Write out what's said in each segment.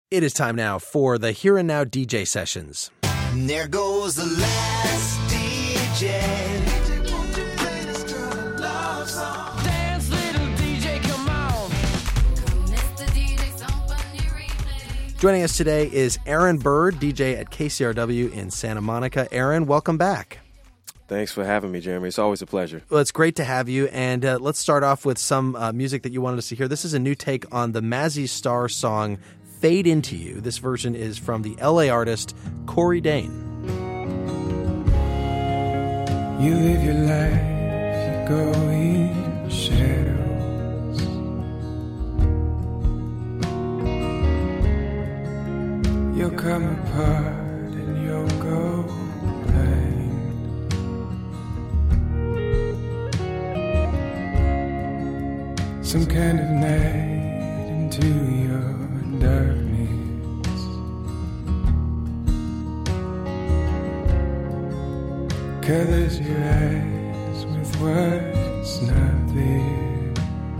It is time now for the Here and Now DJ sessions. And there goes the last DJ. Dance, little DJ, come on. Joining us today is Aaron Bird, DJ at KCRW in Santa Monica. Aaron, welcome back. Thanks for having me, Jeremy. It's always a pleasure. Well, it's great to have you, and let's start off with some music that you wanted us to hear. This is a new take on the Mazzy Star song, Fade Into You. This version is from the LA artist Corey Dane. You live your life, you go in shadows. You'll come apart and you'll go blind. Some kind of night into your darkness. Colors your eyes with what's not there.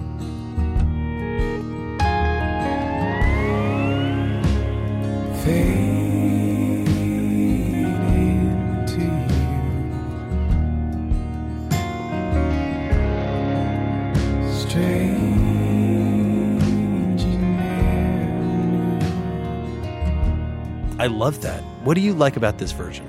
Fade into you. Strange. I love that. What do you like about this version?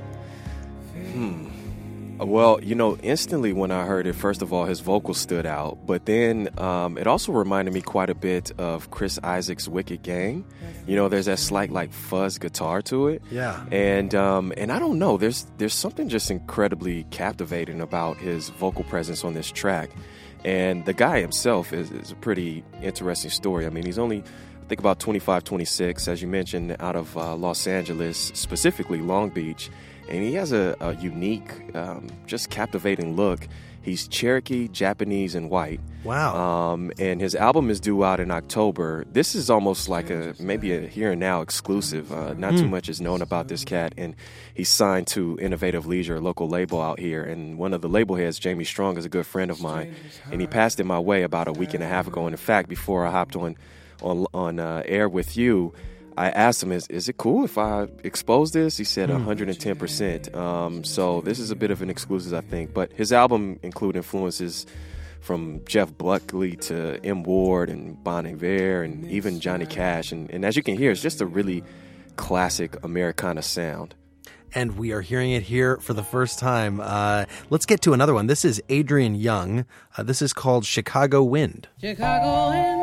Well, instantly when I heard it, first of all, his vocals stood out. But then it also reminded me quite a bit of Chris Isaak's Wicked Game. There's that slight fuzz guitar to it. Yeah. And I don't know, there's something just incredibly captivating about his vocal presence on this track. And the guy himself is a pretty interesting story. I mean, he's only, I think, about 25, 26, as you mentioned, out of Los Angeles, specifically Long Beach. And he has a unique, just captivating look. He's Cherokee, Japanese, and white. Wow. And his album is due out in October. This is almost like maybe a Here and Now exclusive. Not too much is known about this cat. And he's signed to Innovative Leisure, a local label out here. And one of the label heads, Jamie Strong, is a good friend of mine. And he passed it my way about a week and a half ago. And in fact, before I hopped on air with you, I asked him, is it cool if I expose this? He said 110%. So this is a bit of an exclusive, I think. But his album includes influences from Jeff Buckley to M. Ward and Bon Iver and even Johnny Cash. And as you can hear, it's just a really classic Americana sound. And we are hearing it here for the first time. Let's get to another one. This is Adrian Young. This is called Chicago Wind. Chicago wind,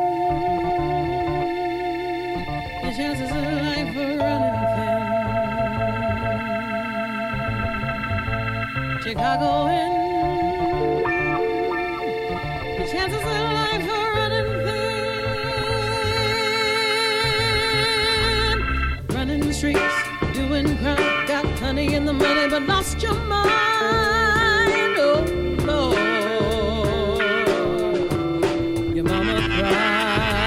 your chances of life are running thin. Chicago wind, your chances of life are running thin. Running the streets, doing crime, got honey in the money, but lost your mind. Oh Lord, your mama cried.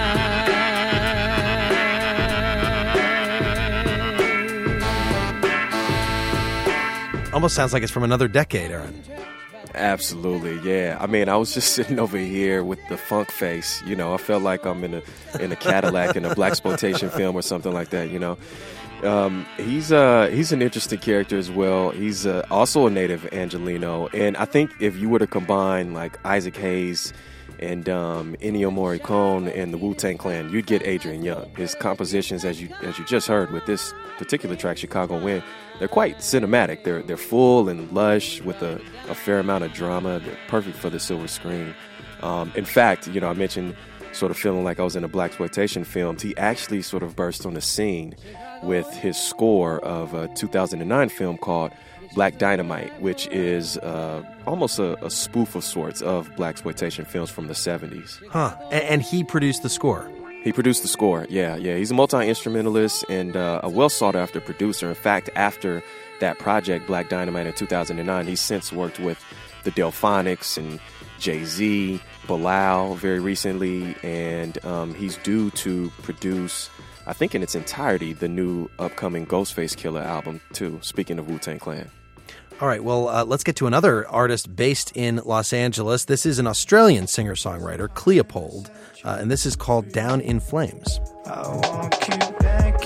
Almost sounds like it's from another decade, Aaron. Absolutely, yeah. I mean, I was just sitting over here with the funk face. I felt like I'm in a Cadillac in a blaxploitation film or something like that. He's an interesting character as well. He's also a native Angelino, and I think if you were to combine like Isaac Hayes and Ennio Morricone and the Wu-Tang Clan, you'd get Adrian Young. His compositions, as you just heard with this particular track, Chicago Wind, they're quite cinematic. They're full and lush with a fair amount of drama. They're perfect for the silver screen. In fact, I mentioned sort of feeling like I was in a blaxploitation film. He actually sort of burst on the scene with his score of a 2009 film called Black Dynamite, which is almost a spoof of sorts of blaxploitation films from the 70s. Huh. And he produced the score. He produced the score, yeah. He's a multi-instrumentalist and a well-sought-after producer. In fact, after that project, Black Dynamite in 2009, he's since worked with the Delphonics and Jay-Z, Bilal very recently, and he's due to produce, I think in its entirety, the new upcoming Ghostface Killah album, too, speaking of Wu-Tang Clan. All right, well, let's get to another artist based in Los Angeles. This is an Australian singer-songwriter, Cleopold, and this is called Down in Flames. I want you back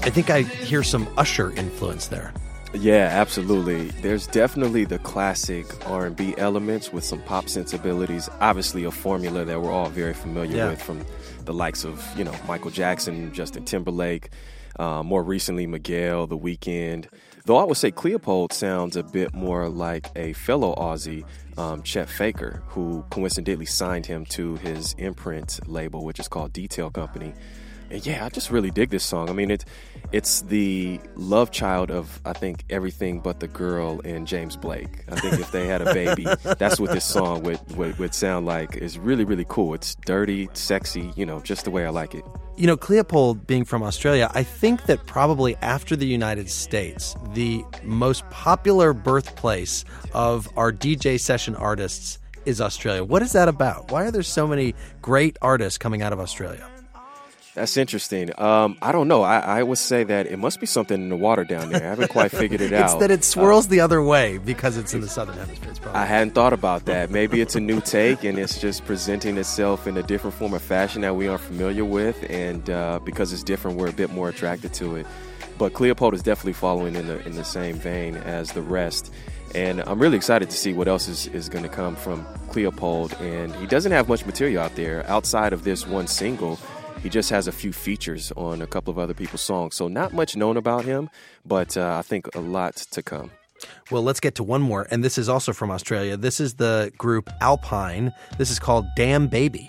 I think I hear some Usher influence there. Yeah, absolutely. There's definitely the classic R&B elements with some pop sensibilities. Obviously, a formula that we're all very familiar with from the likes of, Michael Jackson, Justin Timberlake, more recently Miguel, The Weeknd. Though I would say Cleopold sounds a bit more like a fellow Aussie, Chet Faker, who coincidentally signed him to his imprint label, which is called Detail Company. And yeah, I just really dig this song. I mean, it's the love child of, I think, Everything But the Girl and James Blake. I think if they had a baby, that's what this song would sound like. It's really, really cool. It's dirty, sexy, just the way I like it. Cleopold being from Australia, I think that probably after the United States, the most popular birthplace of our DJ session artists is Australia. What is that about? Why are there so many great artists coming out of Australia? That's interesting. I don't know. I would say that it must be something in the water down there. I haven't quite figured it out. It's that it swirls the other way because it's in the southern hemisphere. I hadn't thought about that. Maybe it's a new take and it's just presenting itself in a different form of fashion that we aren't familiar with. And because it's different, we're a bit more attracted to it. But Cleopold is definitely following in the same vein as the rest. And I'm really excited to see what else is going to come from Cleopold. And he doesn't have much material out there outside of this one single. He just has a few features on a couple of other people's songs. So not much known about him, but I think a lot to come. Well, let's get to one more, and this is also from Australia. This is the group Alpine. This is called Damn Baby.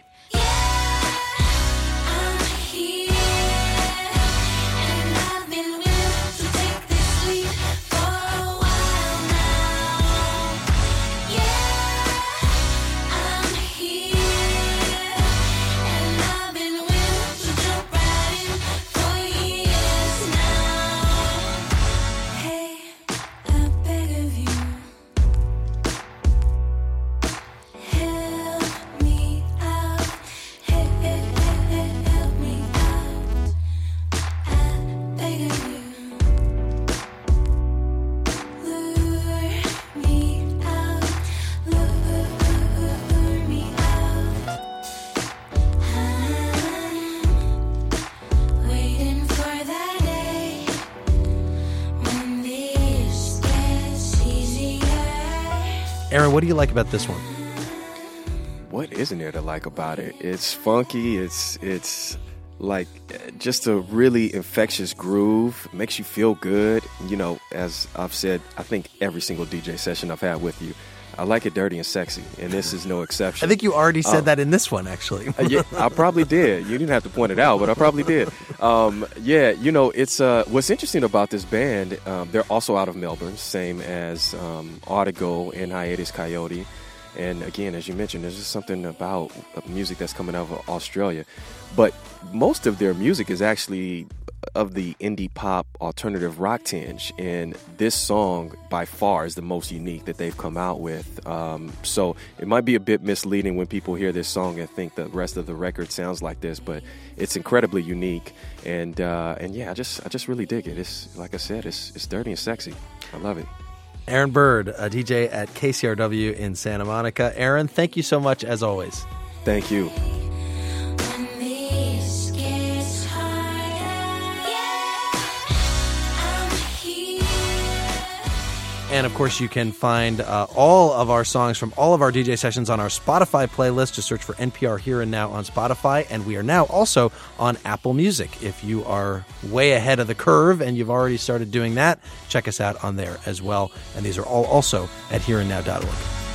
Aaron, what do you like about this one? What isn't there to like about it? It's funky. It's like just a really infectious groove. Makes you feel good. As I've said, I think every single DJ session I've had with you, I like it dirty and sexy, and this is no exception. I think you already said that in this one, actually. Yeah, I probably did. You didn't have to point it out, but I probably did. It's what's interesting about this band, they're also out of Melbourne, same as Audigo and Hiatus Coyote. And again, as you mentioned, there's just something about music that's coming out of Australia. But most of their music is actually of the indie pop alternative rock tinge, and this song by far is the most unique that they've come out with. So it might be a bit misleading when people hear this song and think the rest of the record sounds like this, but it's incredibly unique. And yeah, I just really dig it. It's like I said, it's dirty and sexy. I love it. Aaron Bird, a DJ at KCRW in Santa Monica. Aaron, thank you so much as always. Thank you. And, of course, you can find all of our songs from all of our DJ sessions on our Spotify playlist. Just search for NPR Here and Now on Spotify. And we are now also on Apple Music. If you are way ahead of the curve and you've already started doing that, check us out on there as well. And these are all also at hereandnow.org.